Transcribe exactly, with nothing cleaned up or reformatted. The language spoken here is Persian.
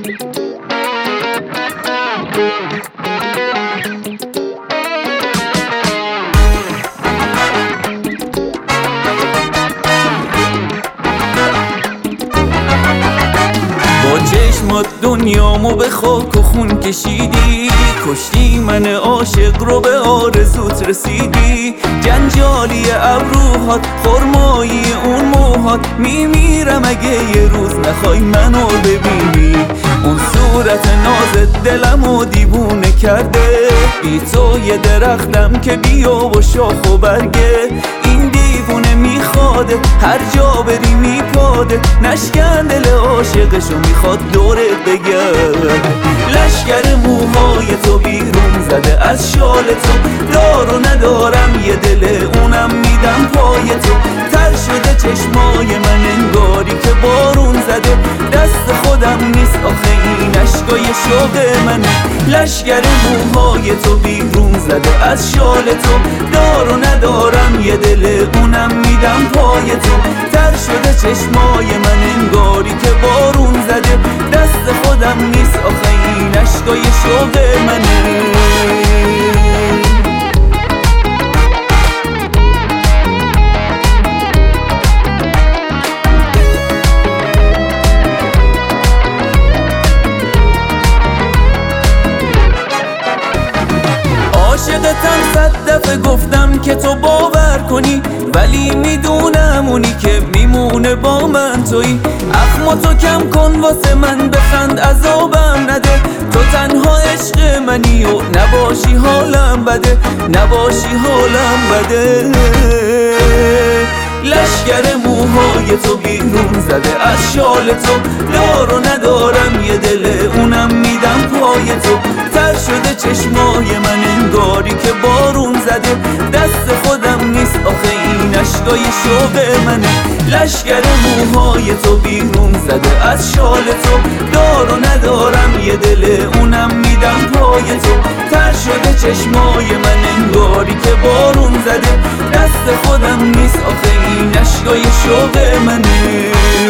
با چشمات دنیامو به خاک و خون کشیدی، کشتی من عاشق رو به آرزوت رسیدی. جنجالی ابروهات، خرمایی اون موهات، میمیرم اگه یه روز نخوای منو ببینی. اون صورت نازت دلمو دیوونه کرده، بی تو یه درختم که بیا و شاخ و برگه. این دیوونه میخواده هر جا بری میپاده، نشکن دل عاشقشو میخواد دورت بگرد. لشگر موهای تو بیرون زده از شال تو، دار و ندارم یه دل اونم میدم پای تو. تر شده چشمای من انگاری که بارون زده، دست خودم نیست آخه این اشکای شوق منه. لشگر موهای تو بیرون زده از شال تو، دار و ندارم یه دل اونم میدم پای تو. تر شده چشمای من انگاری که بارون زده، دست خودم نیست آخه این اشکای شوق منه. عاشقتم صد دفعه گفتم که تو باور کنی، ولی میدونم اونی که میمونه با من تویی. اخمو تو کم کن واسه من بخند عذابم نده، تو تنها عشق منی و نباشی حالم بده، نباشی حالم بده. لشگر موهای تو بیرون زده از شال تو، دار و ندارم یه دل اونم میدم پای تو. تر شده چشمای من انگاری که بارون زده، دست خودم نیست آخه این اشکای شوق منه. لشگر موهای تو بیرون زده از شال تو، دار و ندارم یه دل اونم میدم پای تو. تر شده چشمای من انگاری که بارون زده، دست خودم نیست آخه این اشکای شوق منه.